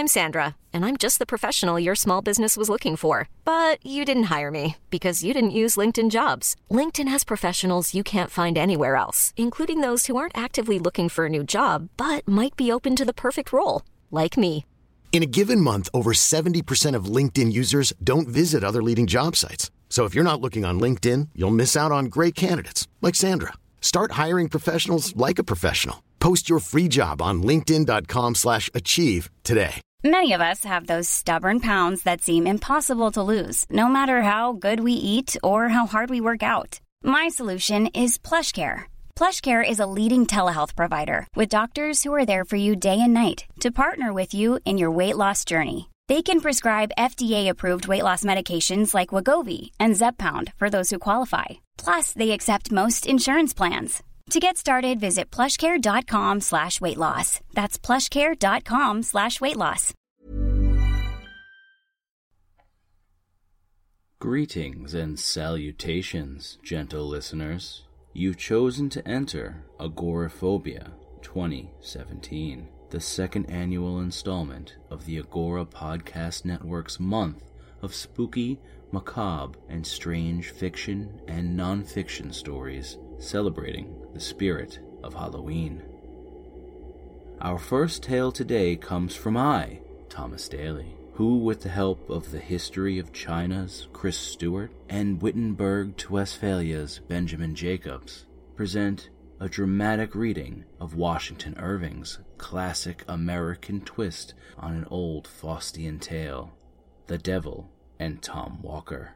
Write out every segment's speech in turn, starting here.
I'm Sandra, and I'm just the professional your small business was looking for. But you didn't hire me because you didn't use LinkedIn Jobs. LinkedIn has professionals you can't find anywhere else, including those who aren't actively looking for a new job, but might be open to the perfect role, like me. In a given month, over 70% of LinkedIn users don't visit other leading job sites. So if you're not looking on LinkedIn, you'll miss out on great candidates like Sandra. Start hiring professionals like a professional. Post your free job on linkedin.com/achieve today. Many of us have those stubborn pounds that seem impossible to lose, no matter how good we eat or how hard we work out. My solution is PlushCare. PlushCare is a leading telehealth provider with doctors who are there for you day and night to partner with you in your weight loss journey. They can prescribe FDA-approved weight loss medications like Wegovy and Zepbound for those who qualify. Plus, they accept most insurance plans. To get started, visit plushcare.com/weightloss. That's plushcare.com/weightloss. Greetings and salutations, gentle listeners. You've chosen to enter Agoraphobia 2017, the second annual installment of the Agora Podcast Network's month of spooky, macabre, and strange fiction and non-fiction stories celebrating the spirit of Halloween. Our first tale today comes from I, Thomas Daly, who, with the help of the History of China's Chris Stewart and Wittenberg to Westphalia's Benjamin Jacobs, present a dramatic reading of Washington Irving's classic American twist on an old Faustian tale, The Devil and Tom Walker.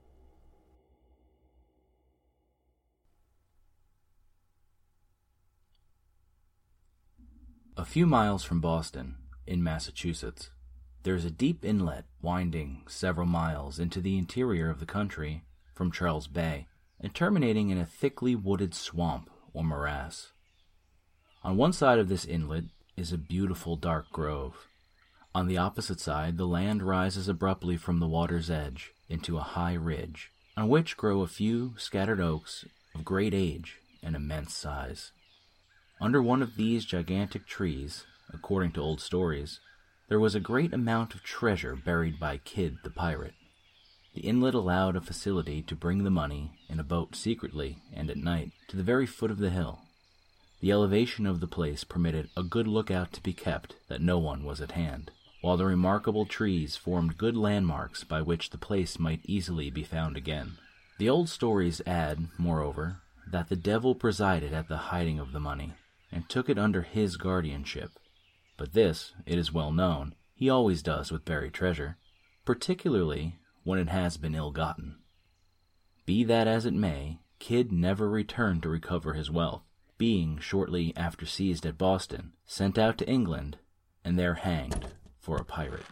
A few miles from Boston, in Massachusetts, there is a deep inlet winding several miles into the interior of the country from Charles Bay and terminating in a thickly wooded swamp or morass. On one side of this inlet is a beautiful dark grove. On the opposite side, the land rises abruptly from the water's edge into a high ridge, on which grow a few scattered oaks of great age and immense size. Under one of these gigantic trees, according to old stories, there was a great amount of treasure buried by Kidd the pirate. The inlet allowed a facility to bring the money in a boat secretly and at night to the very foot of the hill. The elevation of the place permitted a good lookout to be kept that no one was at hand, while the remarkable trees formed good landmarks by which the place might easily be found again. The old stories add, moreover, that the devil presided at the hiding of the money, and took it under his guardianship. But this, it is well known, he always does with buried treasure, particularly when it has been ill-gotten. Be that as it may, Kidd never returned to recover his wealth, being, shortly after seized at Boston, sent out to England, and there hanged for a pirate.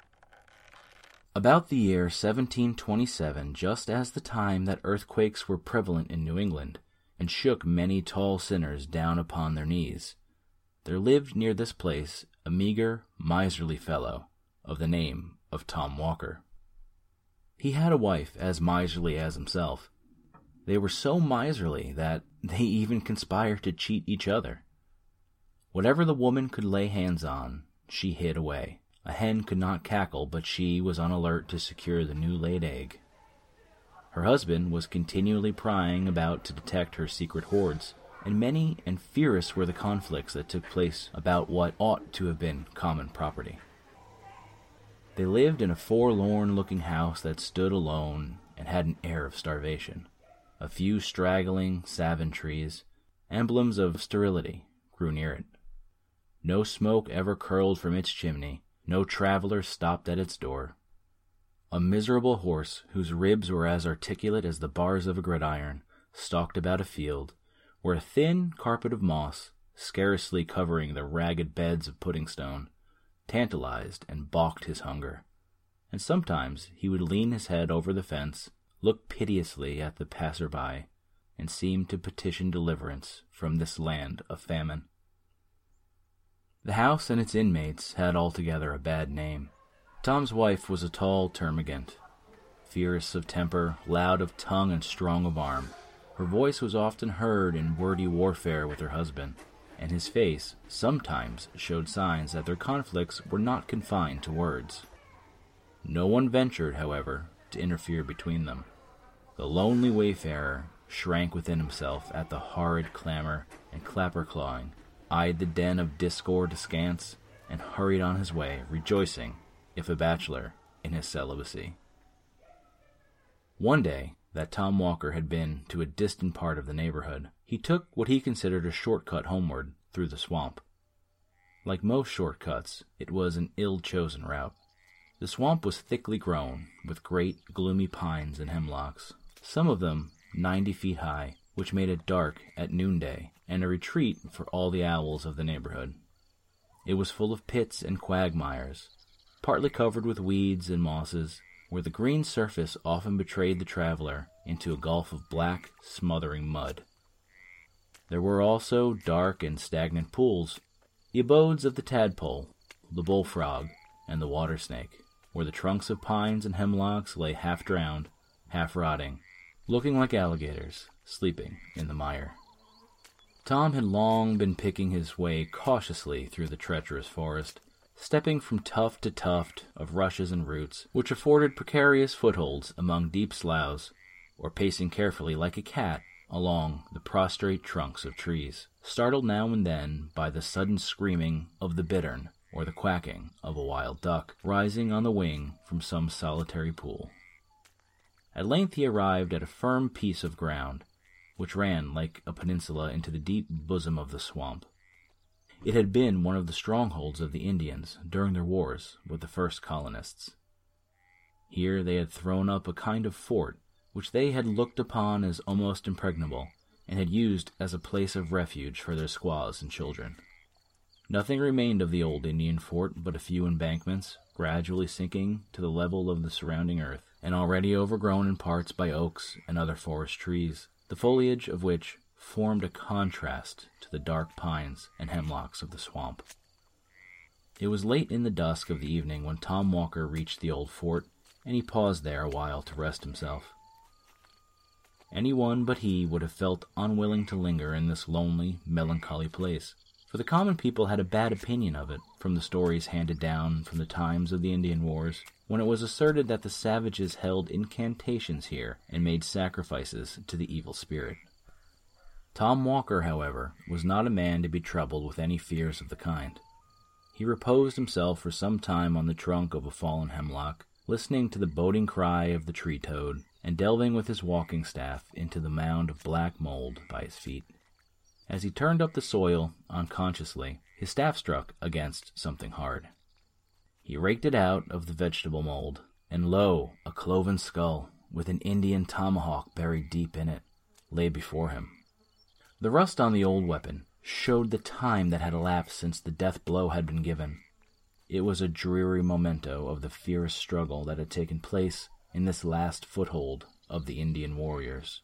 About the year 1727, just as the time that earthquakes were prevalent in New England, and shook many tall sinners down upon their knees, there lived near this place a meager, miserly fellow of the name of Tom Walker. He had a wife as miserly as himself. They were so miserly that they even conspired to cheat each other. Whatever the woman could lay hands on, she hid away. A hen could not cackle, but she was on alert to secure the new-laid egg. Her husband was continually prying about to detect her secret hoards, and many and fierce were the conflicts that took place about what ought to have been common property. They lived in a forlorn-looking house that stood alone and had an air of starvation. A few straggling savin trees, emblems of sterility, grew near it. No smoke ever curled from its chimney, no traveler stopped at its door. A miserable horse, whose ribs were as articulate as the bars of a gridiron, stalked about a field, where a thin carpet of moss, scarcely covering the ragged beds of pudding stone, tantalized and balked his hunger, and sometimes he would lean his head over the fence, look piteously at the passer-by, and seem to petition deliverance from this land of famine. The house and its inmates had altogether a bad name. Tom's wife was a tall termagant, fierce of temper, loud of tongue, and strong of arm. Her voice was often heard in wordy warfare with her husband. and his face sometimes showed signs that their conflicts were not confined to words. No one ventured, however, to interfere between them. The lonely wayfarer shrank within himself at the horrid clamor and clapper-clawing, eyed the den of discord askance, and hurried on his way, rejoicing, if a bachelor, in his celibacy. One day that Tom Walker had been to a distant part of the neighborhood, he took what he considered a shortcut homeward through the swamp. Like most shortcuts, it was an ill-chosen route. The swamp was thickly grown with great, gloomy pines and hemlocks, some of them 90 feet high, which made it dark at noonday and a retreat for all the owls of the neighborhood. It was full of pits and quagmires, partly covered with weeds and mosses, where the green surface often betrayed the traveler into a gulf of black, smothering mud. There were also dark and stagnant pools, the abodes of the tadpole, the bullfrog, and the water snake, where the trunks of pines and hemlocks lay half-drowned, half-rotting, looking like alligators sleeping in the mire. Tom had long been picking his way cautiously through the treacherous forest, stepping from tuft to tuft of rushes and roots, which afforded precarious footholds among deep sloughs, or pacing carefully like a cat along the prostrate trunks of trees, startled now and then by the sudden screaming of the bittern or the quacking of a wild duck rising on the wing from some solitary pool. At length he arrived at a firm piece of ground, which ran like a peninsula into the deep bosom of the swamp. It had been one of the strongholds of the Indians during their wars with the first colonists. Here they had thrown up a kind of fort which they had looked upon as almost impregnable, and had used as a place of refuge for their squaws and children. Nothing remained of the old Indian fort but a few embankments, gradually sinking to the level of the surrounding earth, and already overgrown in parts by oaks and other forest trees, the foliage of which formed a contrast to the dark pines and hemlocks of the swamp. It was late in the dusk of the evening when Tom Walker reached the old fort, and he paused there a while to rest himself. Anyone but he would have felt unwilling to linger in this lonely, melancholy place, for the common people had a bad opinion of it from the stories handed down from the times of the Indian wars, when it was asserted that the savages held incantations here and made sacrifices to the evil spirit. Tom Walker, however, was not a man to be troubled with any fears of the kind. He reposed himself for some time on the trunk of a fallen hemlock, listening to the boding cry of the tree-toad, and delving with his walking-staff into the mound of black mold by his feet. As he turned up the soil, unconsciously, his staff struck against something hard. He raked it out of the vegetable mold, and lo, a cloven skull, with an Indian tomahawk buried deep in it, lay before him. The rust on the old weapon showed the time that had elapsed since the death blow had been given. It was a dreary memento of the fierce struggle that had taken place in this last foothold of the Indian warriors.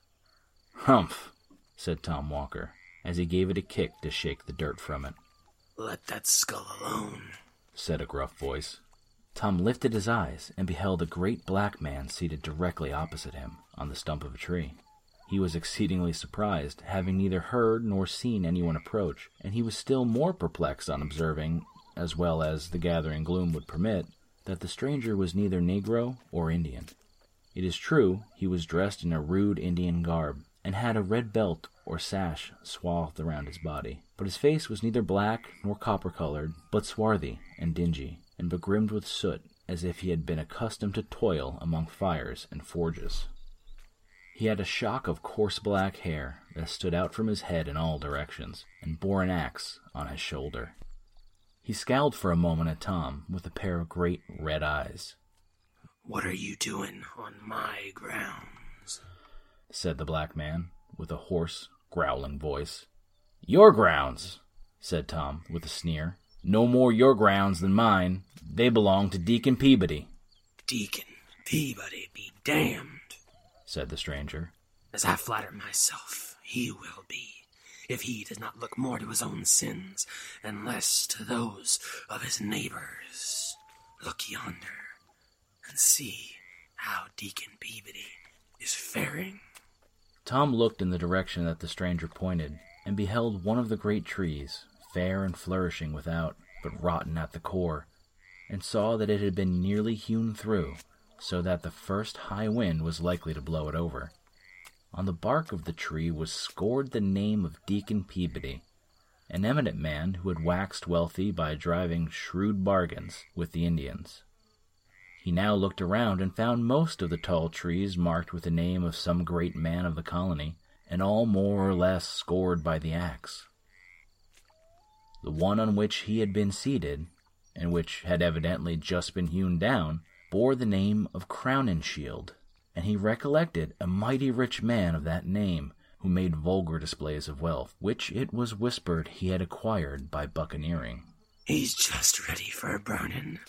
"Humph," said Tom Walker, as he gave it a kick to shake the dirt from it. "Let that skull alone," said a gruff voice. Tom lifted his eyes and beheld a great black man seated directly opposite him on the stump of a tree. He was exceedingly surprised, having neither heard nor seen anyone approach, and he was still more perplexed on observing, as well as the gathering gloom would permit, that the stranger was neither Negro or Indian. It is true, he was dressed in a rude Indian garb, and had a red belt or sash swathed around his body, but his face was neither black nor copper-colored, but swarthy and dingy, and begrimed with soot, as if he had been accustomed to toil among fires and forges. He had a shock of coarse black hair that stood out from his head in all directions, and bore an axe on his shoulder. He scowled for a moment at Tom with a pair of great red eyes. "What are you doing on my grounds?" said the black man, with a hoarse, growling voice. "Your grounds," said Tom, with a sneer. "No more your grounds than mine. They belong to Deacon Peabody." "Deacon Peabody be damned," said the stranger. "As I flatter myself, he will be, if he does not look more to his own sins, and less to those of his neighbors. Look yonder, and see how Deacon Peabody is faring." Tom looked in the direction that the stranger pointed, and beheld one of the great trees, fair and flourishing without, but rotten at the core, and saw that it had been nearly hewn through, so that the first high wind was likely to blow it over. On the bark of the tree was scored the name of Deacon Peabody, an eminent man who had waxed wealthy by driving shrewd bargains with the Indians. He now looked around and found most of the tall trees marked with the name of some great man of the colony, and all more or less scored by the axe. The one on which he had been seated, and which had evidently just been hewn down, bore the name of Crowninshield, and he recollected a mighty rich man of that name, who made vulgar displays of wealth, which it was whispered he had acquired by buccaneering. "He's just ready for a burnin',"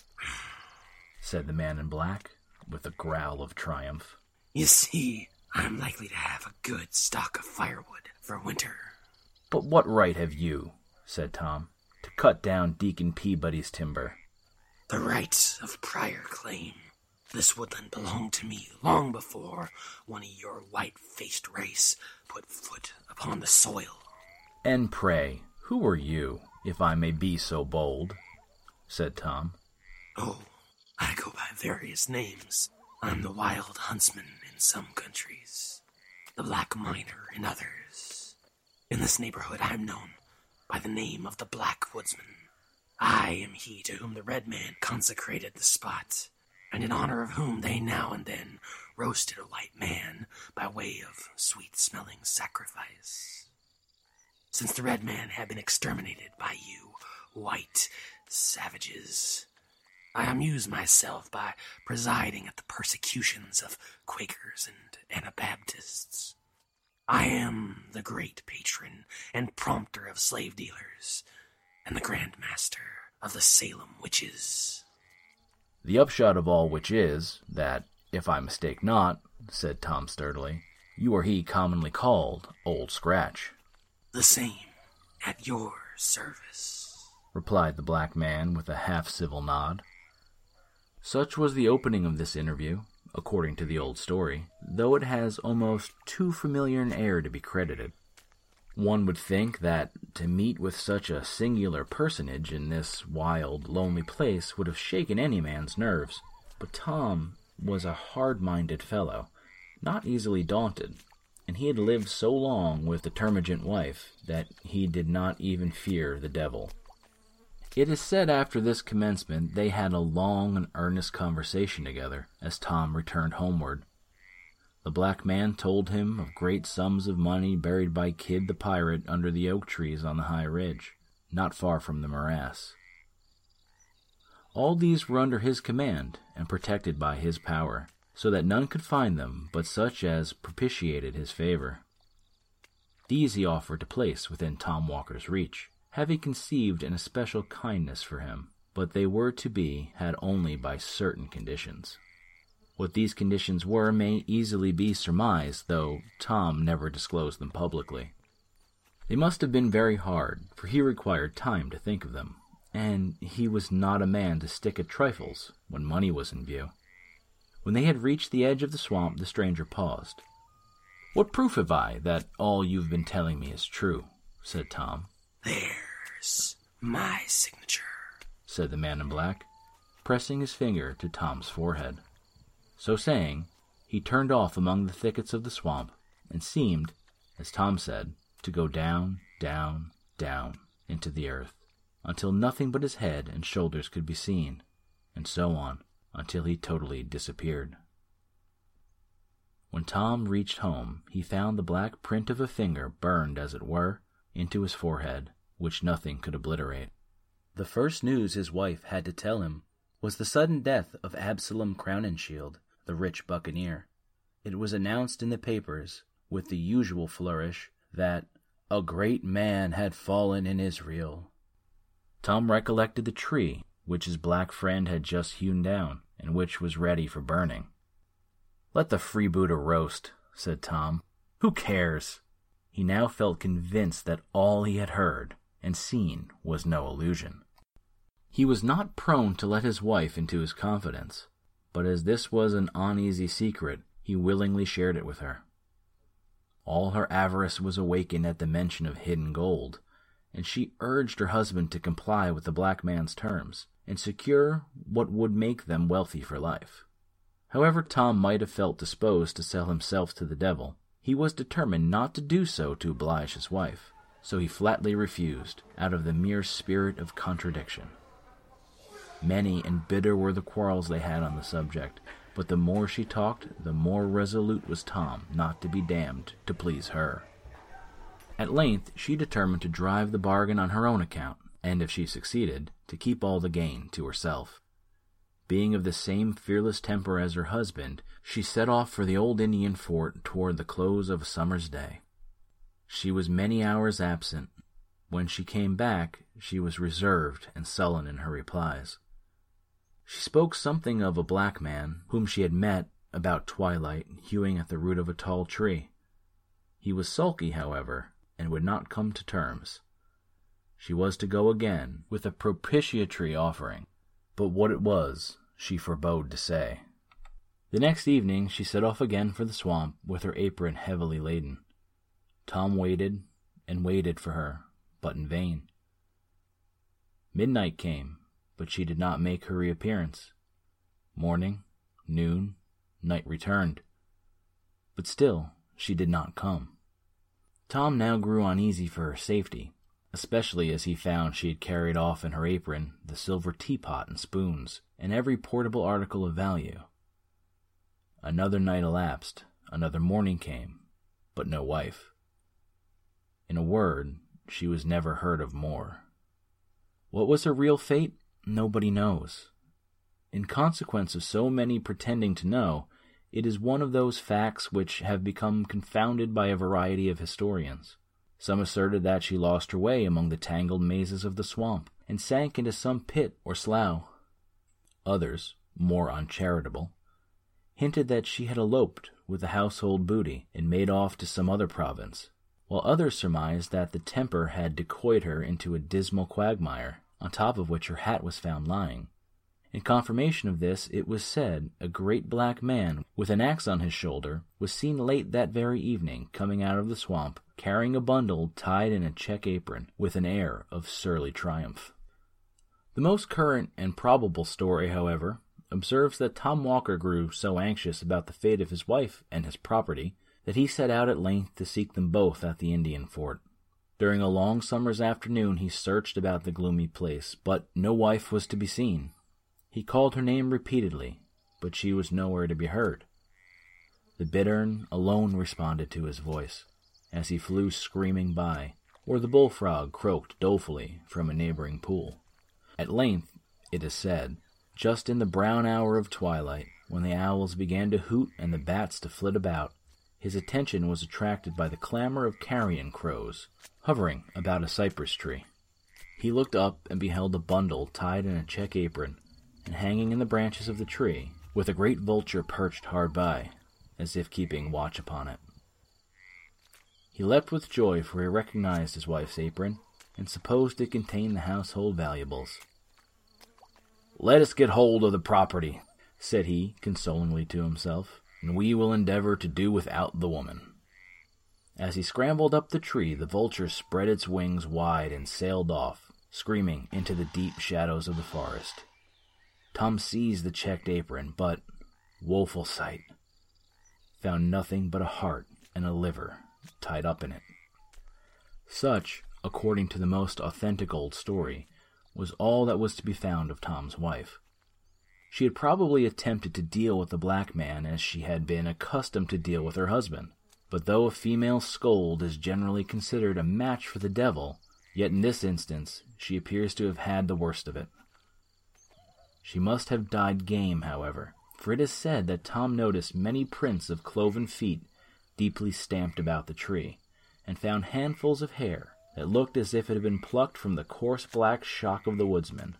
said the man in black, with a growl of triumph. "You see, I'm likely to have a good stock of firewood for winter." "But what right have you," said Tom, "to cut down Deacon Peabody's timber?" "The right of prior claim. This woodland belonged to me long before one of your white-faced race put foot upon the soil." "And pray, who are you, if I may be so bold?" said Tom. "Oh, I go by various names. I'm the wild huntsman in some countries, the black miner in others. In this neighborhood I'm known by the name of the Black Woodsman. I am he to whom the red man consecrated the spot, and in honor of whom they now and then roasted a white man by way of sweet-smelling sacrifice. Since the red man had been exterminated by you white savages, I amuse myself by presiding at the persecutions of Quakers and Anabaptists. I am the great patron and prompter of slave dealers, and the Grand Master of the Salem witches." "The upshot of all which is, that, if I mistake not," said Tom sturdily, "you are he commonly called Old Scratch." "The same, at your service," replied the black man with a half-civil nod. Such was the opening of this interview, according to the old story, though it has almost too familiar an air to be credited. One would think that to meet with such a singular personage in this wild, lonely place would have shaken any man's nerves, but Tom was a hard-minded fellow, not easily daunted, and he had lived so long with the termagant wife that he did not even fear the devil. It is said after this commencement they had a long and earnest conversation together as Tom returned homeward. The black man told him of great sums of money buried by Kidd the pirate under the oak trees on the high ridge, not far from the morass. All these were under his command and protected by his power, so that none could find them but such as propitiated his favor. These he offered to place within Tom Walker's reach, having conceived an especial kindness for him, but they were to be had only by certain conditions. What these conditions were may easily be surmised, though Tom never disclosed them publicly. They must have been very hard, for he required time to think of them, and he was not a man to stick at trifles when money was in view. When they had reached the edge of the swamp, the stranger paused. "What proof have I that all you've been telling me is true?" said Tom. "There's my signature," said the man in black, pressing his finger to Tom's forehead. So saying, he turned off among the thickets of the swamp, and seemed, as Tom said, to go down, down, down into the earth, until nothing but his head and shoulders could be seen, and so on, until he totally disappeared. When Tom reached home, he found the black print of a finger burned, as it were, into his forehead, which nothing could obliterate. The first news his wife had to tell him was the sudden death of Absalom Crowninshield, the rich buccaneer. It was announced in the papers, with the usual flourish, that a great man had fallen in Israel. Tom recollected the tree which his black friend had just hewn down, and which was ready for burning. "Let the freebooter roast," said Tom. "Who cares?" He now felt convinced that all he had heard and seen was no illusion. He was not prone to let his wife into his confidence, but as this was an uneasy secret, he willingly shared it with her. All her avarice was awakened at the mention of hidden gold, and she urged her husband to comply with the black man's terms and secure what would make them wealthy for life. However Tom might have felt disposed to sell himself to the devil, he was determined not to do so to oblige his wife, so he flatly refused, out of the mere spirit of contradiction. Many and bitter were the quarrels they had on the subject, but the more she talked, the more resolute was Tom not to be damned to please her. At length she determined to drive the bargain on her own account, and if she succeeded, to keep all the gain to herself. Being of the same fearless temper as her husband, she set off for the old Indian fort toward the close of a summer's day. She was many hours absent. When she came back, she was reserved and sullen in her replies. She spoke something of a black man whom she had met about twilight hewing at the root of a tall tree. He was sulky, however, and would not come to terms. She was to go again with a propitiatory offering, but what it was she forebode to say. The next evening she set off again for the swamp with her apron heavily laden. Tom waited and waited for her, but in vain. Midnight came, but she did not make her reappearance. Morning, noon, night returned, but still she did not come. Tom now grew uneasy for her safety, especially as he found she had carried off in her apron the silver teapot and spoons, and every portable article of value. Another night elapsed, another morning came, but no wife. In a word, she was never heard of more. What was her real fate? Nobody knows. In consequence of so many pretending to know, it is one of those facts which have become confounded by a variety of historians. Some asserted that she lost her way among the tangled mazes of the swamp, and sank into some pit or slough. Others, more uncharitable, hinted that she had eloped with the household booty and made off to some other province, while others surmised that the temper had decoyed her into a dismal quagmire, on top of which her hat was found lying. In confirmation of this, it was said a great black man with an axe on his shoulder was seen late that very evening coming out of the swamp, carrying a bundle tied in a check apron, with an air of surly triumph. The most current and probable story, however, observes that Tom Walker grew so anxious about the fate of his wife and his property that he set out at length to seek them both at the Indian fort. During a long summer's afternoon he searched about the gloomy place, but no wife was to be seen. He called her name repeatedly, but she was nowhere to be heard. The bittern alone responded to his voice, as he flew screaming by, or the bullfrog croaked dolefully from a neighboring pool. At length, it is said, just in the brown hour of twilight, when the owls began to hoot and the bats to flit about, his attention was attracted by the clamor of carrion crows, hovering about a cypress tree. He looked up and beheld a bundle tied in a check apron, and hanging in the branches of the tree, with a great vulture perched hard by, as if keeping watch upon it. He leapt with joy, for he recognized his wife's apron, and supposed it contained the household valuables. "Let us get hold of the property," said he, consolingly to himself, "and we will endeavor to do without the woman." As he scrambled up the tree, the vulture spread its wings wide and sailed off, screaming into the deep shadows of the forest. Tom seized the checked apron, but, woeful sight, found nothing but a heart and a liver tied up in it. Such, according to the most authentic old story, was all that was to be found of Tom's wife. She had probably attempted to deal with the black man as she had been accustomed to deal with her husband, but though a female scold is generally considered a match for the devil, yet in this instance she appears to have had the worst of it. She must have died game, however, for it is said that Tom noticed many prints of cloven feet deeply stamped about the tree, and found handfuls of hair that looked as if it had been plucked from the coarse black shock of the woodsman.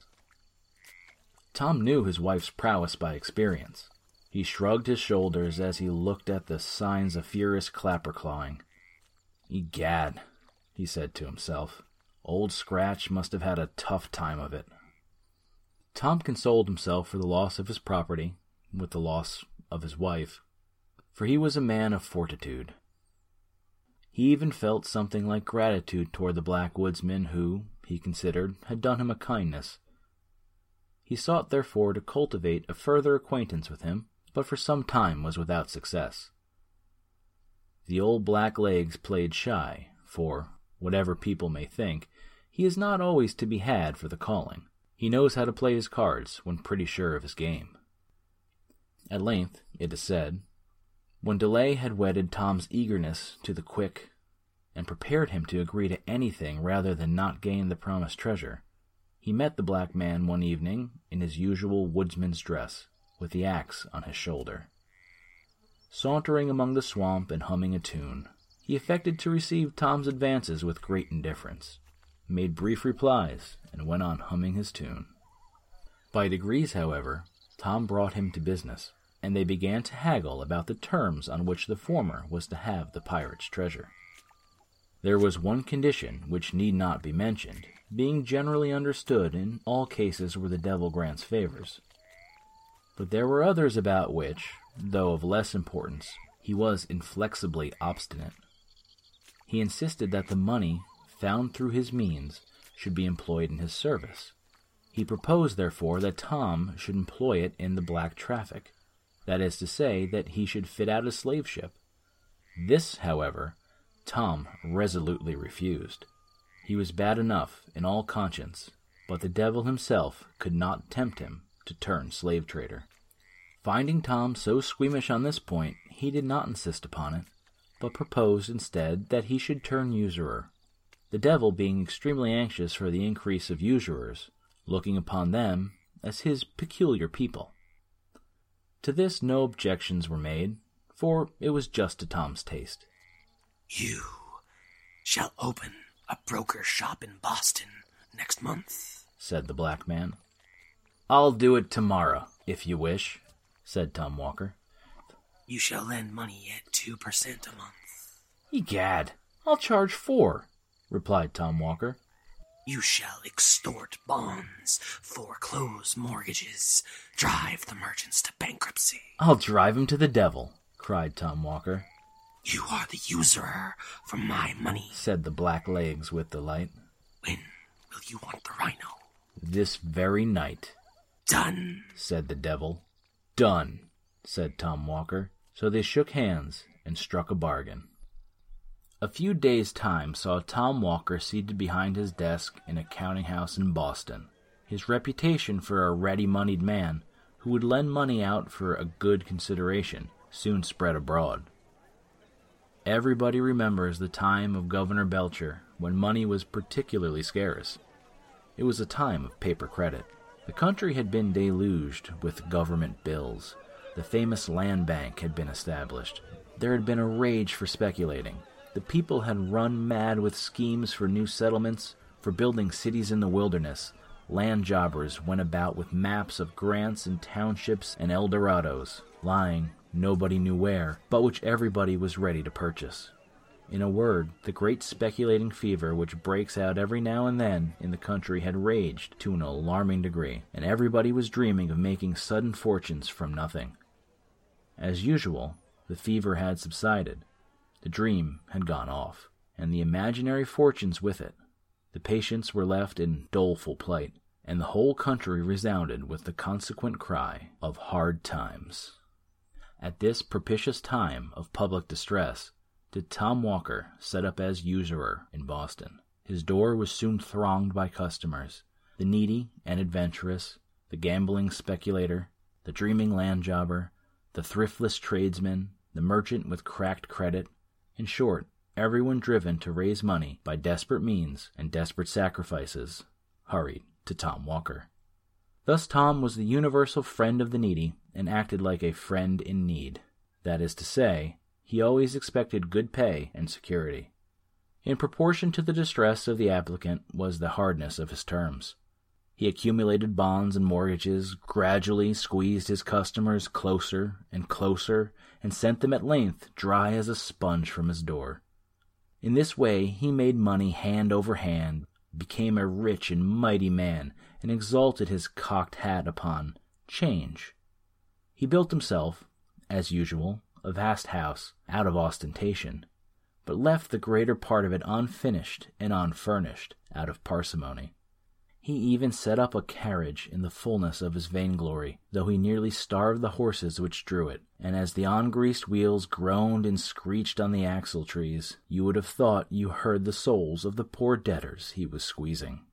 Tom knew his wife's prowess by experience. He shrugged his shoulders as he looked at the signs of furious clapper-clawing. "Egad," he said to himself, "Old Scratch must have had a tough time of it." Tom consoled himself for the loss of his property with the loss of his wife, for he was a man of fortitude. He even felt something like gratitude toward the backwoodsman who, he considered, had done him a kindness. He sought therefore to cultivate a further acquaintance with him, but for some time was without success. The old Blacklegs played shy, for, whatever people may think, he is not always to be had for the calling. He knows how to play his cards when pretty sure of his game. At length, it is said, when delay had whetted Tom's eagerness to the quick, and prepared him to agree to anything rather than not gain the promised treasure, he met the black man one evening in his usual woodsman's dress, with the axe on his shoulder. Sauntering among the swamp and humming a tune, he affected to receive Tom's advances with great indifference, made brief replies, and went on humming his tune. By degrees, however, Tom brought him to business, and they began to haggle about the terms on which the former was to have the pirate's treasure. There was one condition which need not be mentioned, being generally understood in all cases where the devil grants favors. But there were others about which, though of less importance, he was inflexibly obstinate. He insisted that the money, found through his means, should be employed in his service. He proposed, therefore, that Tom should employ it in the black traffic, that is to say, that he should fit out a slave ship. This, however, Tom resolutely refused. He was bad enough in all conscience, but the devil himself could not tempt him to turn slave trader. Finding Tom so squeamish on this point, he did not insist upon it, but proposed instead that he should turn usurer, the devil being extremely anxious for the increase of usurers, looking upon them as his peculiar people. To this no objections were made, for it was just to Tom's taste. You shall open a broker's shop in Boston next month, said the black man. I'll do it tomorrow, if you wish, said Tom Walker. You shall lend money at 2% a month. Egad, I'll charge 4, replied Tom Walker. You shall extort bonds, foreclose mortgages, drive the merchants to bankruptcy. I'll drive him to the devil, cried Tom Walker. You are the usurer for my money, said the Blacklegs with delight. When will you want the rhino? This very night. Done, said the devil. Done, said Tom Walker. So they shook hands and struck a bargain. A few days' time saw Tom Walker seated behind his desk in a counting-house in Boston. His reputation for a ready-moneyed man who would lend money out for a good consideration soon spread abroad. Everybody remembers the time of Governor Belcher when money was particularly scarce. It was a time of paper credit. The country had been deluged with government bills. The famous land bank had been established. There had been a rage for speculating. The people had run mad with schemes for new settlements, for building cities in the wilderness. Land jobbers went about with maps of grants and townships and Eldorados, lying nobody knew where, but which everybody was ready to purchase. In a word, the great speculating fever which breaks out every now and then in the country had raged to an alarming degree, and everybody was dreaming of making sudden fortunes from nothing. As usual, the fever had subsided. The dream had gone off, and the imaginary fortunes with it. The patients were left in doleful plight, and the whole country resounded with the consequent cry of hard times. At this propitious time of public distress, did Tom Walker set up as usurer in Boston. His door was soon thronged by customers, the needy and adventurous, the gambling speculator, the dreaming land jobber, the thriftless tradesman, the merchant with cracked credit, in short, everyone driven to raise money by desperate means and desperate sacrifices, hurried to Tom Walker. Thus Tom was the universal friend of the needy, and acted like a friend in need. That is to say, he always expected good pay and security. In proportion to the distress of the applicant was the hardness of his terms. He accumulated bonds and mortgages, gradually squeezed his customers closer and closer, and sent them at length dry as a sponge from his door. In this way he made money hand over hand, became a rich and mighty man, and exalted his cocked hat upon change. He built himself, as usual, a vast house, out of ostentation, but left the greater part of it unfinished and unfurnished out of parsimony. He even set up a carriage in the fullness of his vainglory, though he nearly starved the horses which drew it, and as the ungreased wheels groaned and screeched on the axle-trees, you would have thought you heard the souls of the poor debtors he was squeezing.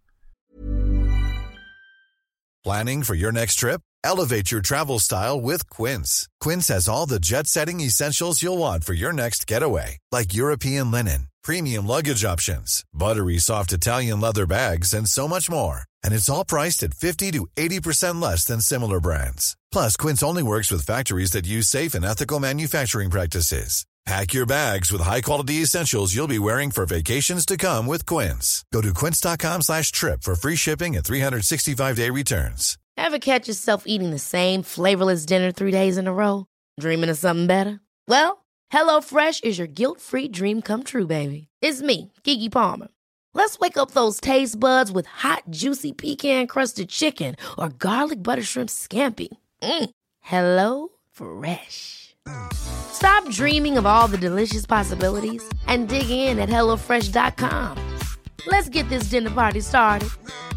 Planning for your next trip? Elevate your travel style with Quince. Quince has all the jet-setting essentials you'll want for your next getaway, like European linen, premium luggage options, buttery soft Italian leather bags, and so much more. And it's all priced at 50 to 80% less than similar brands. Plus, Quince only works with factories that use safe and ethical manufacturing practices. Pack your bags with high-quality essentials you'll be wearing for vacations to come with Quince. Go to quince.com/trip for free shipping and 365-day returns. Ever catch yourself eating the same flavorless dinner 3 days in a row? Dreaming of something better? Well, HelloFresh is your guilt-free dream come true, baby. It's me, Keke Palmer. Let's wake up those taste buds with hot, juicy pecan-crusted chicken or garlic butter shrimp scampi. Hello Fresh. Stop dreaming of all the delicious possibilities and dig in at HelloFresh.com. Let's get this dinner party started.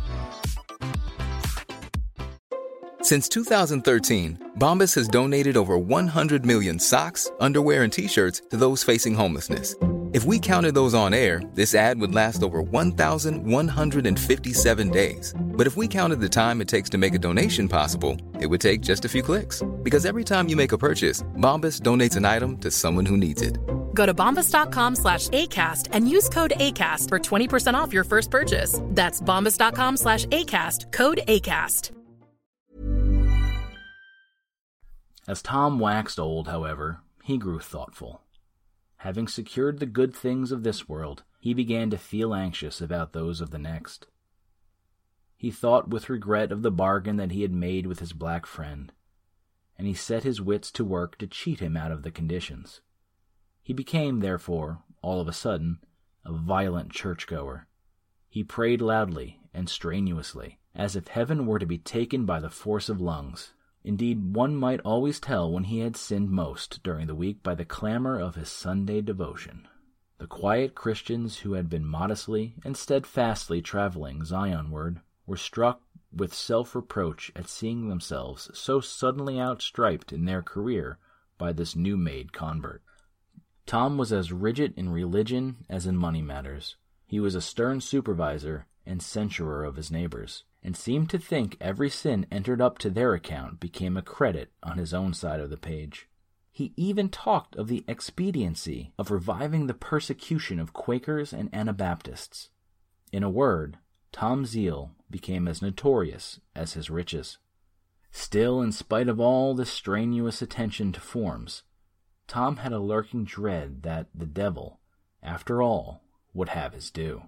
Since 2013, Bombas has donated over 100 million socks, underwear, and T-shirts to those facing homelessness. If we counted those on air, this ad would last over 1,157 days. But if we counted the time it takes to make a donation possible, it would take just a few clicks. Because every time you make a purchase, Bombas donates an item to someone who needs it. Go to bombas.com/ACAST and use code ACAST for 20% off your first purchase. That's bombas.com/ACAST, code ACAST. As Tom waxed old, however, he grew thoughtful. Having secured the good things of this world, he began to feel anxious about those of the next. He thought with regret of the bargain that he had made with his black friend, and he set his wits to work to cheat him out of the conditions. He became, therefore, all of a sudden, a violent churchgoer. He prayed loudly and strenuously, as if heaven were to be taken by the force of lungs. Indeed, one might always tell when he had sinned most during the week by the clamor of his Sunday devotion. The quiet Christians who had been modestly and steadfastly traveling Zionward were struck with self-reproach at seeing themselves so suddenly outstriped in their career by this new-made convert. Tom was as rigid in religion as in money matters. He was a stern supervisor and censurer of his neighbors, and seemed to think every sin entered up to their account became a credit on his own side of the page. He even talked of the expediency of reviving the persecution of Quakers and Anabaptists. In a word, Tom's zeal became as notorious as his riches. Still, in spite of all this strenuous attention to forms, Tom had a lurking dread that the devil, after all, would have his due.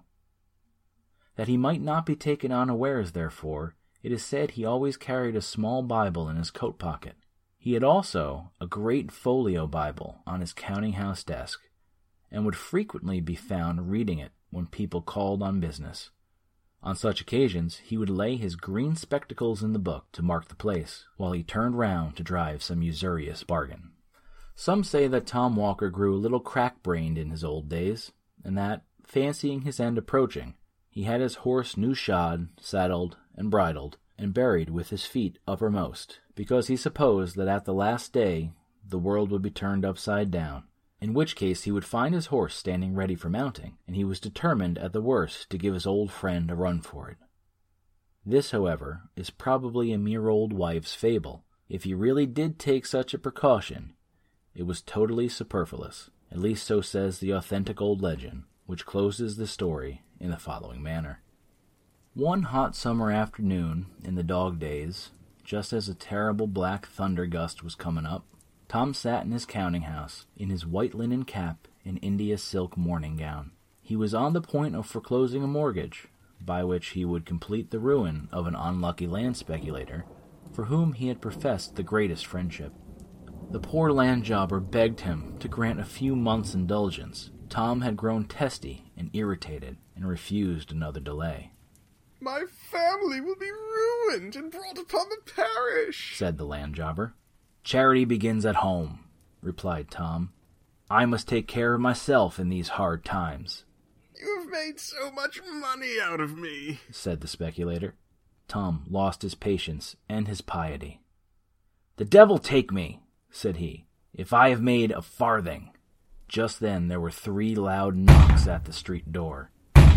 That he might not be taken unawares, therefore, it is said he always carried a small Bible in his coat pocket. He had also a great folio Bible on his counting-house desk, and would frequently be found reading it when people called on business. On such occasions he would lay his green spectacles in the book to mark the place, while he turned round to drive some usurious bargain. Some say that Tom Walker grew a little crack-brained in his old days, and that, fancying his end approaching, he had his horse new shod, saddled, and bridled, and buried with his feet uppermost, because he supposed that at the last day the world would be turned upside down, in which case he would find his horse standing ready for mounting, and he was determined at the worst to give his old friend a run for it. This, however, is probably a mere old wife's fable. If he really did take such a precaution, it was totally superfluous. At least so says the authentic old legend, which closes the story in the following manner. One hot summer afternoon in the dog days, just as a terrible black thunder gust was coming up, Tom sat in his counting-house, in his white linen cap and India silk morning gown. He was on the point of foreclosing a mortgage, by which he would complete the ruin of an unlucky land speculator, for whom he had professed the greatest friendship. The poor land jobber begged him to grant a few months' indulgence. Tom had grown testy and irritated, and refused another delay. "My family will be ruined and brought upon the parish," said the land jobber. "Charity begins at home," replied Tom. I must take care of myself in these hard times." "You've made so much money out of me," said the speculator. Tom lost his patience and his piety. "The devil take me," said he, "if I have made a farthing." Just then there were 3 loud knocks at the street door.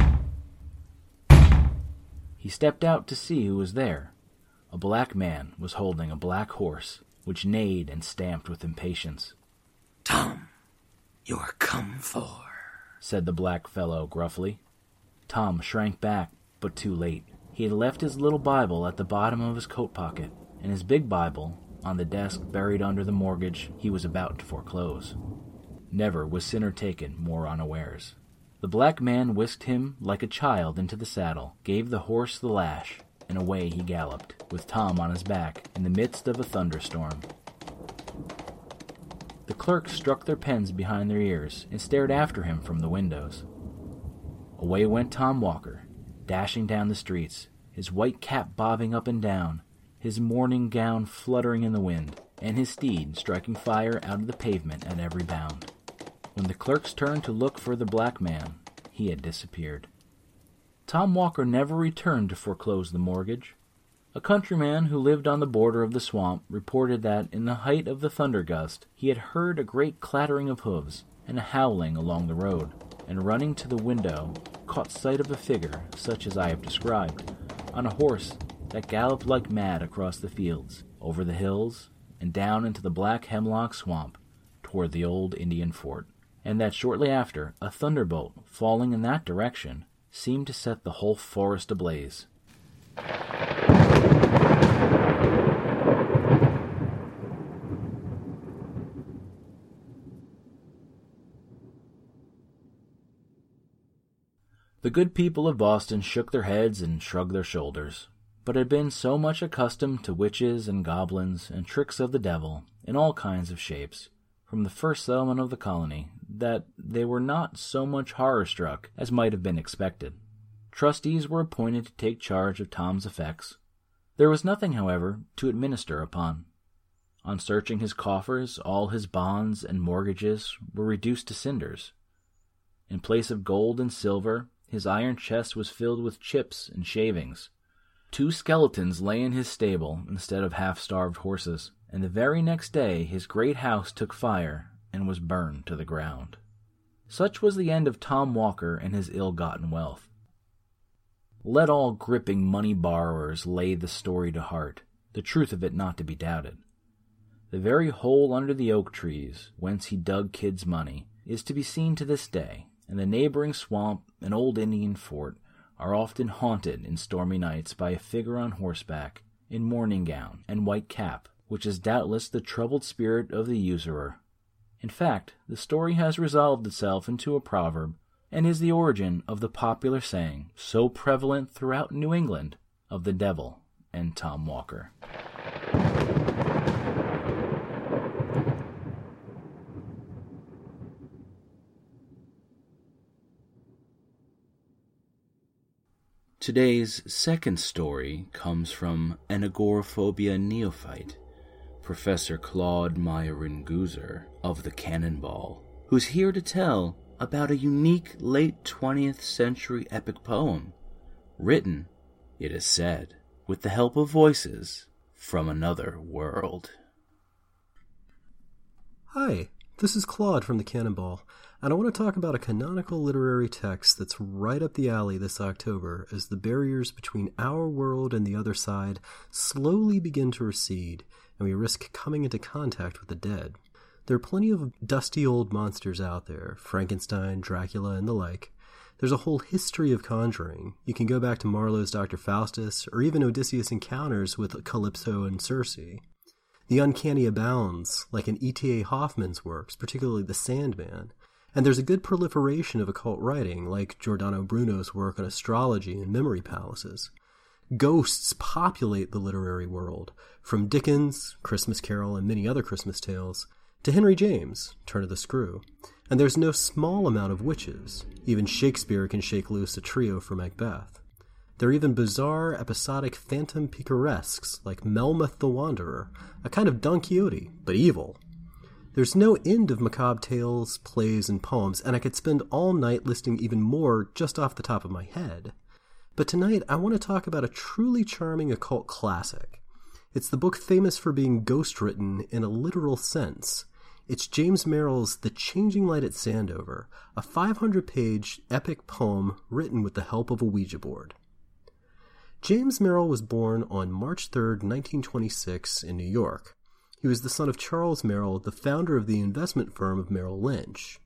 He stepped out to see who was there. A black man was holding a black horse, which neighed and stamped with impatience. "Tom, you are come for," said the black fellow gruffly. Tom shrank back, but too late. He had left his little Bible at the bottom of his coat pocket, and his big Bible on the desk buried under the mortgage he was about to foreclose. Never was sinner taken more unawares. The black man whisked him like a child into the saddle, gave the horse the lash, and away he galloped, with Tom on his back, in the midst of a thunderstorm. The clerks struck their pens behind their ears and stared after him from the windows. Away went Tom Walker, dashing down the streets, his white cap bobbing up and down, his morning gown fluttering in the wind, and his steed striking fire out of the pavement at every bound. When the clerks turned to look for the black man, he had disappeared. Tom Walker never returned to foreclose the mortgage. A countryman who lived on the border of the swamp reported that in the height of the thunder gust he had heard a great clattering of hoofs and a howling along the road, and running to the window caught sight of a figure such as I have described, on a horse that galloped like mad across the fields, over the hills, and down into the black hemlock swamp toward the old Indian fort, and that shortly after a thunderbolt falling in that direction seemed to set the whole forest ablaze. The good people of Boston shook their heads and shrugged their shoulders, but had been so much accustomed to witches and goblins and tricks of the devil in all kinds of shapes from the first settlement of the colony that they were not so much horror-struck as might have been expected. Trustees were appointed to take charge of Tom's effects. There was nothing, however, to administer upon. On searching his coffers, all his bonds and mortgages were reduced to cinders. In place of gold and silver, his iron chest was filled with chips and shavings. 2 skeletons lay in his stable instead of half-starved horses, and the very next day his great house took fire and was burned to the ground. Such was the end of Tom Walker and his ill-gotten wealth. Let all gripping money borrowers lay the story to heart, the truth of it not to be doubted. The very hole under the oak trees, whence he dug Kid's money, is to be seen to this day, and the neighboring swamp and old Indian fort are often haunted in stormy nights by a figure on horseback, in morning gown and white cap, which is doubtless the troubled spirit of the usurer. In fact, the story has resolved itself into a proverb, and is the origin of the popular saying, so prevalent throughout New England, of the devil and Tom Walker. Today's second story comes from an agoraphobia neophyte, Professor Claude Myron-Guzer of the Cannonball, who's here to tell about a unique late 20th century epic poem, written, it is said, with the help of voices from another world. Hi, this is Claude from the Cannonball, and I want to talk about a canonical literary text that's right up the alley this October as the barriers between our world and the other side slowly begin to recede, and we risk coming into contact with the dead. There are plenty of dusty old monsters out there, Frankenstein, Dracula, and the like. There's a whole history of conjuring. You can go back to Marlowe's Dr. Faustus, or even Odysseus' encounters with Calypso and Circe. The uncanny abounds, like in E.T.A. Hoffman's works, particularly The Sandman. And there's a good proliferation of occult writing, like Giordano Bruno's work on astrology and memory palaces. Ghosts populate the literary world, from Dickens, Christmas Carol, and many other Christmas tales, to Henry James, Turn of the Screw. And there's no small amount of witches. Even Shakespeare can shake loose a trio for Macbeth. There are even bizarre, episodic phantom picaresques like Melmoth the Wanderer, a kind of Don Quixote, but evil. There's no end of macabre tales, plays, and poems, and I could spend all night listing even more just off the top of my head. But tonight, I want to talk about a truly charming occult classic. It's the book famous for being ghost-written in a literal sense. It's James Merrill's The Changing Light at Sandover, a 500-page epic poem written with the help of a Ouija board. James Merrill was born on March 3, 1926, in New York. He was the son of Charles Merrill, the founder of the investment firm of Merrill Lynch.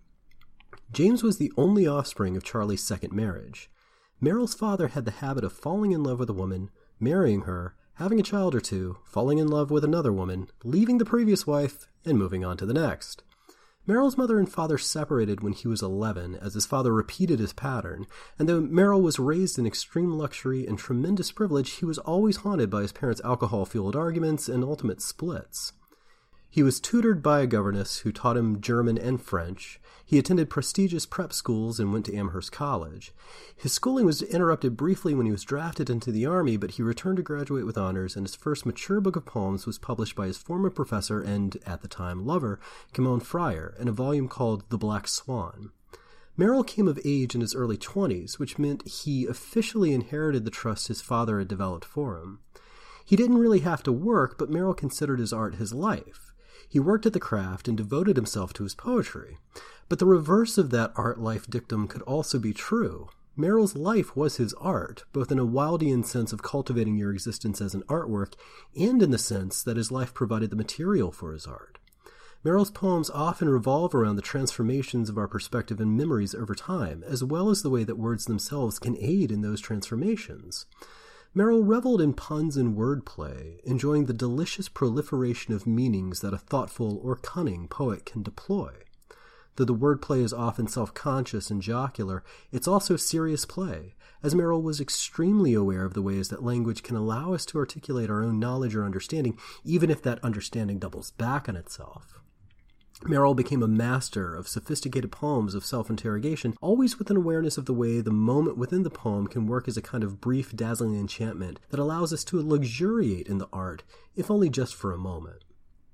James was the only offspring of Charlie's second marriage. Merrill's father had the habit of falling in love with a woman, marrying her, having a child or two, falling in love with another woman, leaving the previous wife, and moving on to the next. Merrill's mother and father separated when he was 11, as his father repeated his pattern, and though Merrill was raised in extreme luxury and tremendous privilege, he was always haunted by his parents' alcohol-fueled arguments and ultimate splits. He was tutored by a governess who taught him German and French. He attended prestigious prep schools and went to Amherst College. His schooling was interrupted briefly when he was drafted into the Army, but he returned to graduate with honors, and his first mature book of poems was published by his former professor and, at the time, lover, Kimon Fryer, in a volume called The Black Swan. Merrill came of age in his early 20s, which meant he officially inherited the trust his father had developed for him. He didn't really have to work, but Merrill considered his art his life. He worked at the craft and devoted himself to his poetry. But the reverse of that art-life dictum could also be true. Merrill's life was his art, both in a Wildian sense of cultivating your existence as an artwork, and in the sense that his life provided the material for his art. Merrill's poems often revolve around the transformations of our perspective and memories over time, as well as the way that words themselves can aid in those transformations. Merrill reveled in puns and wordplay, enjoying the delicious proliferation of meanings that a thoughtful or cunning poet can deploy. Though the wordplay is often self-conscious and jocular, it's also serious play, as Merrill was extremely aware of the ways that language can allow us to articulate our own knowledge or understanding, even if that understanding doubles back on itself. Merrill became a master of sophisticated poems of self-interrogation, always with an awareness of the way the moment within the poem can work as a kind of brief, dazzling enchantment that allows us to luxuriate in the art, if only just for a moment.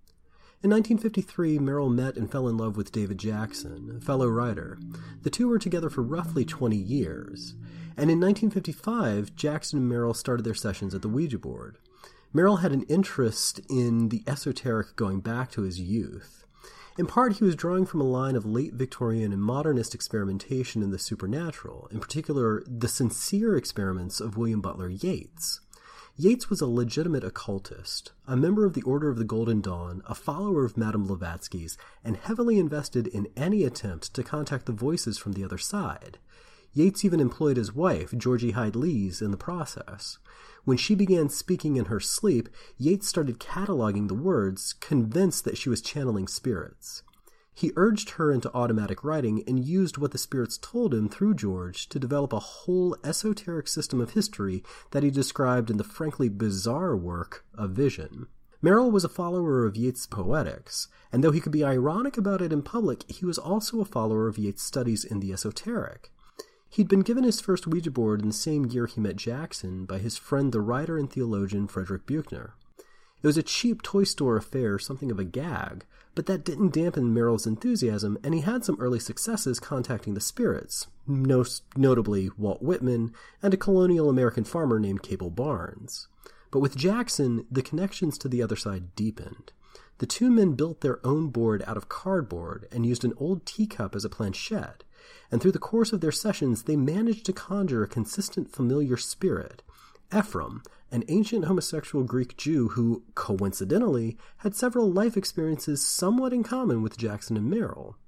In 1953, Merrill met and fell in love with David Jackson, a fellow writer. The two were together for roughly 20 years, and in 1955, Jackson and Merrill started their sessions at the Ouija board. Merrill had an interest in the esoteric going back to his youth. In part, he was drawing from a line of late Victorian and modernist experimentation in the supernatural, in particular, the sincere experiments of William Butler Yeats. Yeats was a legitimate occultist, a member of the Order of the Golden Dawn, a follower of Madame Blavatsky's, and heavily invested in any attempt to contact the voices from the other side. Yeats even employed his wife, Georgie Hyde Lees, in the process. When she began speaking in her sleep, Yeats started cataloging the words, convinced that she was channeling spirits. He urged her into automatic writing and used what the spirits told him through George to develop a whole esoteric system of history that he described in the frankly bizarre work, A Vision. Merrill was a follower of Yeats' poetics, and though he could be ironic about it in public, he was also a follower of Yeats' studies in the esoteric. He'd been given his first Ouija board in the same year he met Jackson by his friend the writer and theologian Frederick Buechner. It was a cheap toy store affair, something of a gag, but that didn't dampen Merrill's enthusiasm, and he had some early successes contacting the spirits, most notably Walt Whitman and a colonial American farmer named Cable Barnes. But with Jackson, the connections to the other side deepened. The two men built their own board out of cardboard and used an old teacup as a planchette, and through the course of their sessions they managed to conjure a consistent familiar spirit, Ephraim, an ancient homosexual Greek Jew who, coincidentally, had several life experiences somewhat in common with Jackson and Merrill.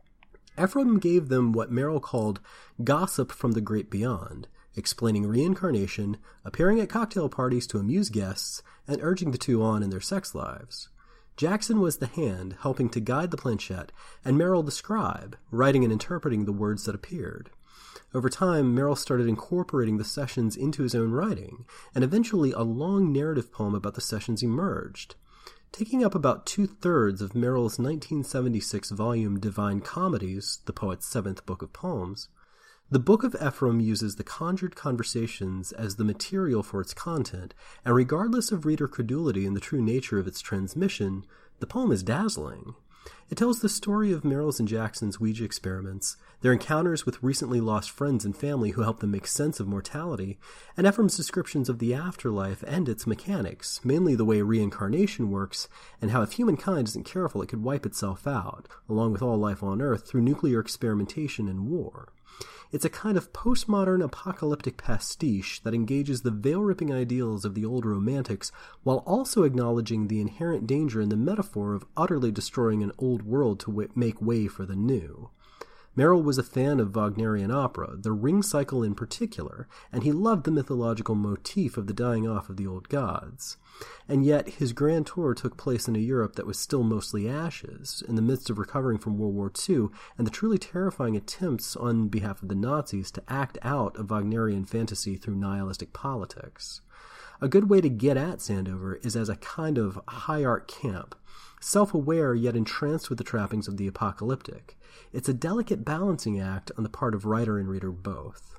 Ephraim gave them what Merrill called gossip from the great beyond, explaining reincarnation, appearing at cocktail parties to amuse guests, and urging the two on in their sex lives. Jackson was the hand, helping to guide the planchette, and Merrill the scribe, writing and interpreting the words that appeared. Over time, Merrill started incorporating the sessions into his own writing, and eventually a long narrative poem about the sessions emerged. Taking up about 2/3 of Merrill's 1976 volume Divine Comedies, the poet's seventh book of poems, the Book of Ephraim uses the conjured conversations as the material for its content, and regardless of reader credulity in the true nature of its transmission, the poem is dazzling. It tells the story of Merrill's and Jackson's Ouija experiments, their encounters with recently lost friends and family who help them make sense of mortality, and Ephraim's descriptions of the afterlife and its mechanics, mainly the way reincarnation works, and how if humankind isn't careful it could wipe itself out, along with all life on Earth, through nuclear experimentation and war. It's a kind of postmodern apocalyptic pastiche that engages the veil-ripping ideals of the old romantics while also acknowledging the inherent danger in the metaphor of utterly destroying an old world to make way for the new. Merrill was a fan of Wagnerian opera, the Ring Cycle in particular, and he loved the mythological motif of the dying off of the old gods. And yet his grand tour took place in a Europe that was still mostly ashes, in the midst of recovering from World War II and the truly terrifying attempts on behalf of the Nazis to act out a Wagnerian fantasy through nihilistic politics. A good way to get at Sandover is as a kind of high art camp, self-aware yet entranced with the trappings of the apocalyptic. It's a delicate balancing act on the part of writer and reader both.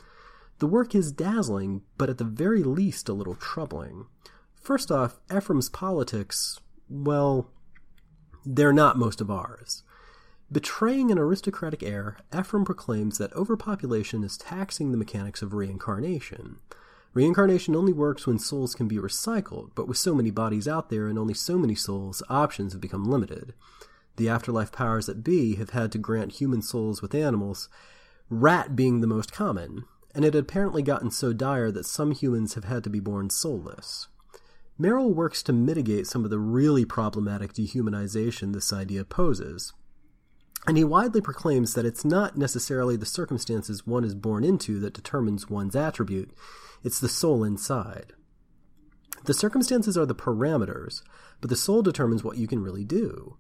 The work is dazzling, but at the very least a little troubling. First off, Ephraim's politics, well, they're not most of ours. Betraying an aristocratic air, Ephraim proclaims that overpopulation is taxing the mechanics of reincarnation. Reincarnation only works when souls can be recycled, but with so many bodies out there and only so many souls, options have become limited. The afterlife powers that be have had to grant human souls with animals, rat being the most common, and it had apparently gotten so dire that some humans have had to be born soulless. Merrill works to mitigate some of the really problematic dehumanization this idea poses, and he widely proclaims that it's not necessarily the circumstances one is born into that determines one's attribute, it's the soul inside. The circumstances are the parameters, but the soul determines what you can really do.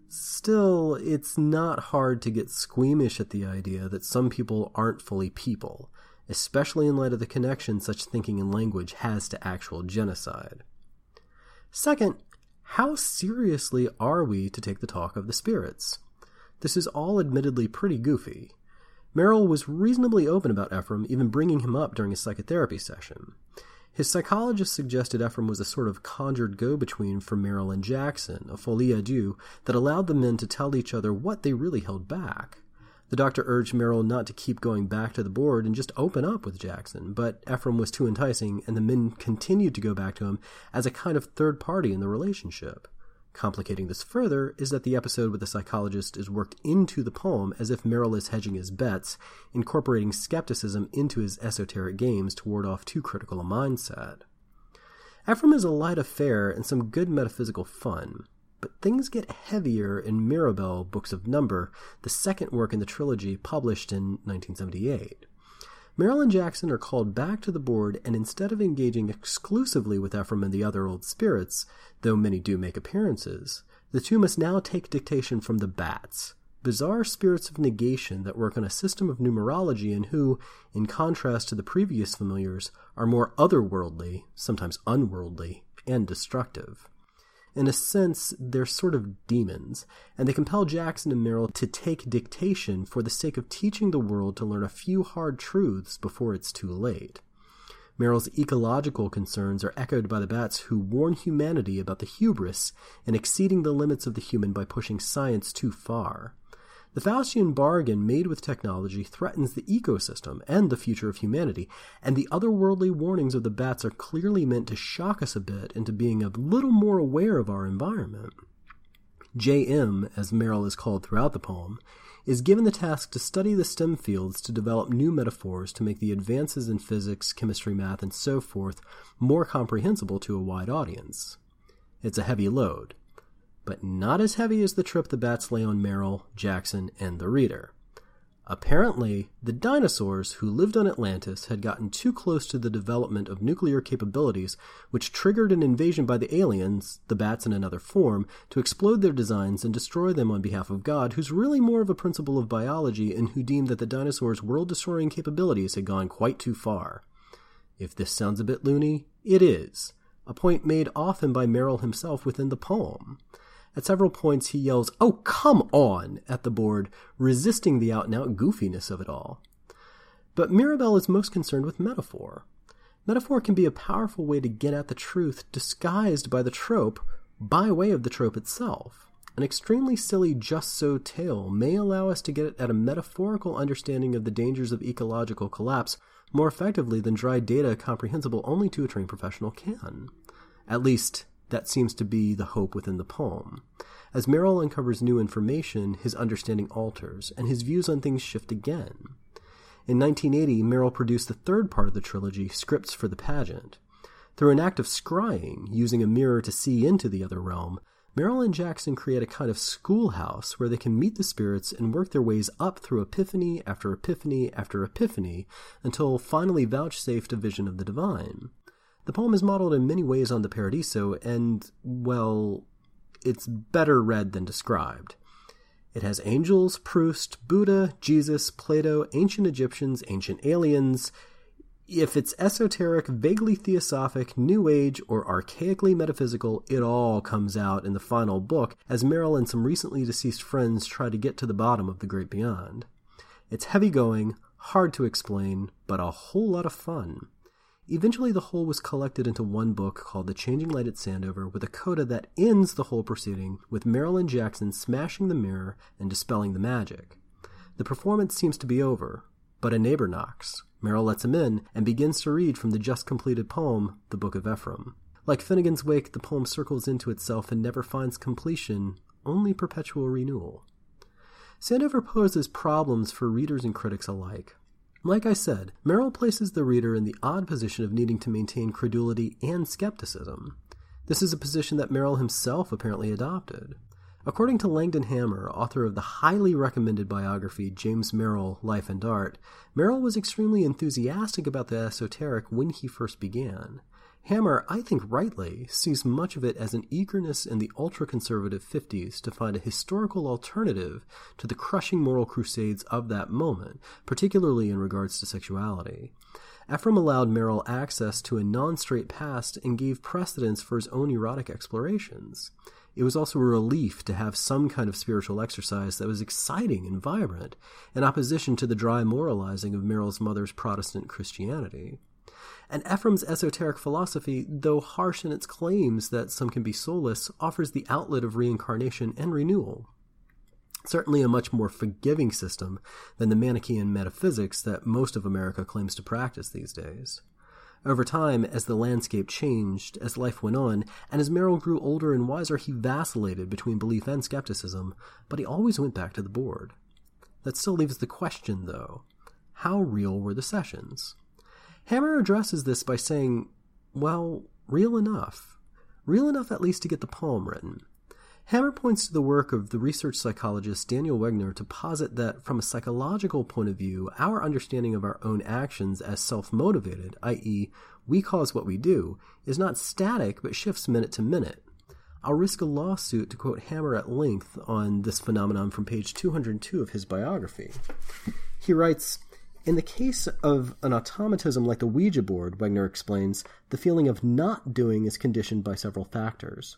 Still, it's not hard to get squeamish at the idea that some people aren't fully people, especially in light of the connection such thinking and language has to actual genocide. Second, how seriously are we to take the talk of the spirits? This is all admittedly pretty goofy. Merrill was reasonably open about Ephraim, even bringing him up during a psychotherapy session. His psychologist suggested Ephraim was a sort of conjured go-between for Merrill and Jackson, a folie à deux that allowed the men to tell each other what they really held back. The doctor urged Merrill not to keep going back to the board and just open up with Jackson, but Ephraim was too enticing, and the men continued to go back to him as a kind of third party in the relationship. Complicating this further is that the episode with the psychologist is worked into the poem as if Merrill is hedging his bets, incorporating skepticism into his esoteric games to ward off too critical a mindset. Ephraim is a light affair and some good metaphysical fun, but things get heavier in Mirabelle Books of Number, the second work in the trilogy published in 1978. Merrill and Jackson are called back to the board, and instead of engaging exclusively with Ephraim and the other old spirits, though many do make appearances, the two must now take dictation from the bats, bizarre spirits of negation that work on a system of numerology and who, in contrast to the previous familiars, are more otherworldly, sometimes unworldly, and destructive. In a sense, they're sort of demons, and they compel Jackson and Merrill to take dictation for the sake of teaching the world to learn a few hard truths before it's too late. Merrill's ecological concerns are echoed by the bats who warn humanity about the hubris in exceeding the limits of the human by pushing science too far. The Faustian bargain made with technology threatens the ecosystem and the future of humanity, and the otherworldly warnings of the bats are clearly meant to shock us a bit into being a little more aware of our environment. J.M., as Merrill is called throughout the poem, is given the task to study the STEM fields to develop new metaphors to make the advances in physics, chemistry, math, and so forth more comprehensible to a wide audience. It's a heavy load, but not as heavy as the trip the bats lay on Merrill, Jackson, and the reader. Apparently, the dinosaurs who lived on Atlantis had gotten too close to the development of nuclear capabilities, which triggered an invasion by the aliens, the bats in another form, to explode their designs and destroy them on behalf of God, who's really more of a principle of biology and who deemed that the dinosaurs' world-destroying capabilities had gone quite too far. If this sounds a bit loony, it is, a point made often by Merrill himself within the poem. At several points he yells, "Oh, come on!" at the board, resisting the out-and-out goofiness of it all. But Mirabelle is most concerned with metaphor. Metaphor can be a powerful way to get at the truth disguised by the trope, by way of the trope itself. An extremely silly just-so tale may allow us to get at a metaphorical understanding of the dangers of ecological collapse more effectively than dry data comprehensible only to a trained professional can. At least, that seems to be the hope within the poem. As Merrill uncovers new information, his understanding alters, and his views on things shift again. In 1980, Merrill produced the third part of the trilogy, Scripts for the Pageant. Through an act of scrying, using a mirror to see into the other realm, Merrill and Jackson create a kind of schoolhouse where they can meet the spirits and work their ways up through epiphany after epiphany after epiphany until finally vouchsafed a vision of the divine. The poem is modeled in many ways on the Paradiso, and, well, it's better read than described. It has angels, Proust, Buddha, Jesus, Plato, ancient Egyptians, ancient aliens. If it's esoteric, vaguely theosophic, New Age, or archaically metaphysical, it all comes out in the final book as Merrill and some recently deceased friends try to get to the bottom of the great beyond. It's heavy-going, hard to explain, but a whole lot of fun. Eventually the whole was collected into one book called The Changing Light at Sandover, with a coda that ends the whole proceeding with Merrill and Jackson smashing the mirror and dispelling the magic. The performance seems to be over, but a neighbor knocks. Merrill lets him in and begins to read from the just-completed poem, The Book of Ephraim. Like Finnegan's Wake, the poem circles into itself and never finds completion, only perpetual renewal. Sandover poses problems for readers and critics alike. Like I said, Merrill places the reader in the odd position of needing to maintain credulity and skepticism. This is a position that Merrill himself apparently adopted. According to Langdon Hammer, author of the highly recommended biography James Merrill, Life and Art, Merrill was extremely enthusiastic about the esoteric when he first began. Hammer, I think rightly, sees much of it as an eagerness in the ultra-conservative 50s to find a historical alternative to the crushing moral crusades of that moment, particularly in regards to sexuality. Ephraim allowed Merrill access to a non-straight past and gave precedence for his own erotic explorations. It was also a relief to have some kind of spiritual exercise that was exciting and vibrant, in opposition to the dry moralizing of Merrill's mother's Protestant Christianity. And Ephraim's esoteric philosophy, though harsh in its claims that some can be soulless, offers the outlet of reincarnation and renewal. Certainly a much more forgiving system than the Manichaean metaphysics that most of America claims to practice these days. Over time, as the landscape changed, as life went on, and as Merrill grew older and wiser, he vacillated between belief and skepticism, but he always went back to the board. That still leaves the question, though. How real were the sessions? Hammer addresses this by saying, well, real enough. Real enough at least to get the poem written. Hammer points to the work of the research psychologist Daniel Wegner to posit that, from a psychological point of view, our understanding of our own actions as self-motivated, i.e., we cause what we do, is not static but shifts minute to minute. I'll risk a lawsuit to quote Hammer at length on this phenomenon from page 202 of his biography. He writes, "In the case of an automatism like the Ouija board," Wegner explains, "the feeling of not doing is conditioned by several factors.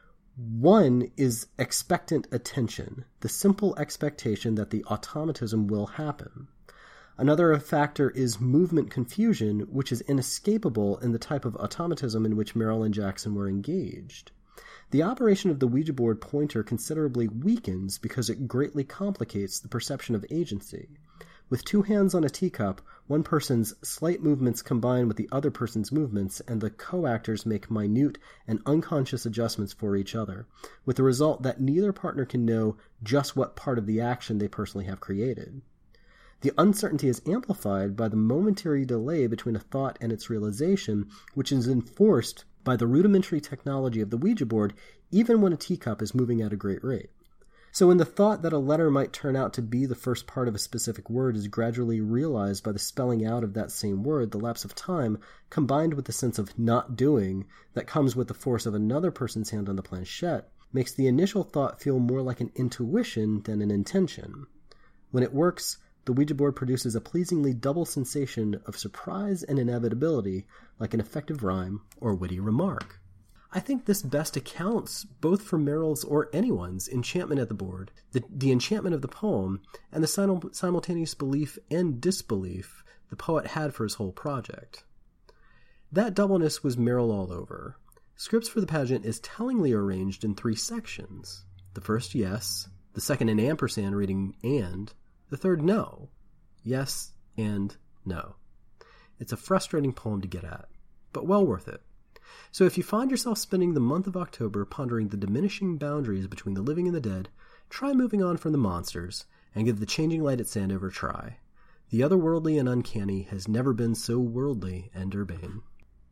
One is expectant attention, the simple expectation that the automatism will happen. Another factor is movement confusion, which is inescapable in the type of automatism in which Merrill and Jackson were engaged. The operation of the Ouija board pointer considerably weakens because it greatly complicates the perception of agency. With two hands on a teacup, one person's slight movements combine with the other person's movements, and the co-actors make minute and unconscious adjustments for each other, with the result that neither partner can know just what part of the action they personally have created. The uncertainty is amplified by the momentary delay between a thought and its realization, which is enforced by the rudimentary technology of the Ouija board, even when a teacup is moving at a great rate. So when the thought that a letter might turn out to be the first part of a specific word is gradually realized by the spelling out of that same word, the lapse of time, combined with the sense of not doing that comes with the force of another person's hand on the planchette, makes the initial thought feel more like an intuition than an intention. When it works, the Ouija board produces a pleasingly double sensation of surprise and inevitability, like an effective rhyme or witty remark. I think this best accounts both for Merrill's or anyone's enchantment at the board, the enchantment of the poem, and the simultaneous belief and disbelief the poet had for his whole project. That doubleness was Merrill all over. Scripts for the Pageant is tellingly arranged in 3 sections. The first, yes. The second, an ampersand reading and. The third, no. Yes and no. It's a frustrating poem to get at, but well worth it. So if you find yourself spending the month of October pondering the diminishing boundaries between the living and the dead, try moving on from the monsters and give The Changing Light at Sandover a try. The otherworldly and uncanny has never been so worldly and urbane.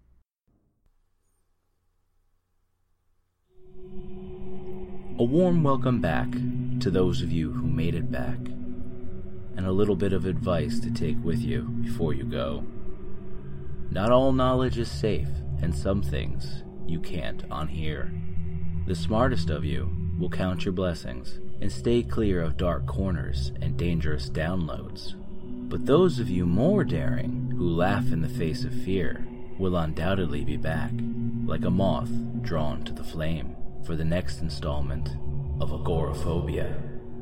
A warm welcome back to those of you who made it back, and a little bit of advice to take with you before you go. Not all knowledge is safe, and some things you can't unhear. The smartest of you will count your blessings and stay clear of dark corners and dangerous downloads. But those of you more daring, who laugh in the face of fear, will undoubtedly be back, like a moth drawn to the flame, for the next installment of Agoraphobia.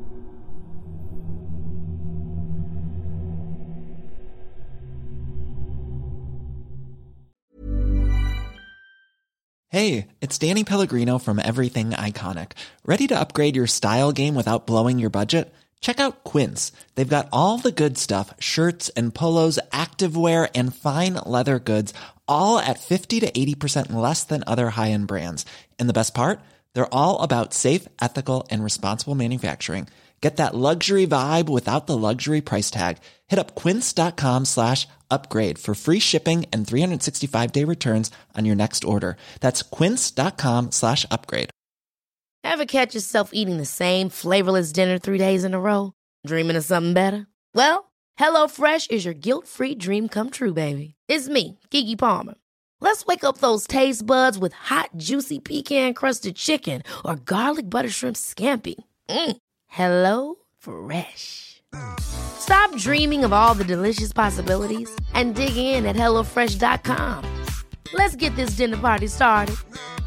Hey, it's Danny Pellegrino from Everything Iconic. Ready to upgrade your style game without blowing your budget? Check out Quince. They've got all the good stuff, shirts and polos, activewear, and fine leather goods, all at 50 to 80% less than other high-end brands. And the best part? They're all about safe, ethical, and responsible manufacturing. Get that luxury vibe without the luxury price tag. Hit up quince.com/upgrade for free shipping and 365-day returns on your next order. That's quince.com/upgrade. Ever catch yourself eating the same flavorless dinner 3 days in a row? Dreaming of something better? Well, HelloFresh is your guilt-free dream come true, baby. It's me, Keke Palmer. Let's wake up those taste buds with hot, juicy pecan-crusted chicken or garlic butter shrimp scampi. Hello Fresh. Stop dreaming of all the delicious possibilities and dig in at HelloFresh.com. Let's get this dinner party started.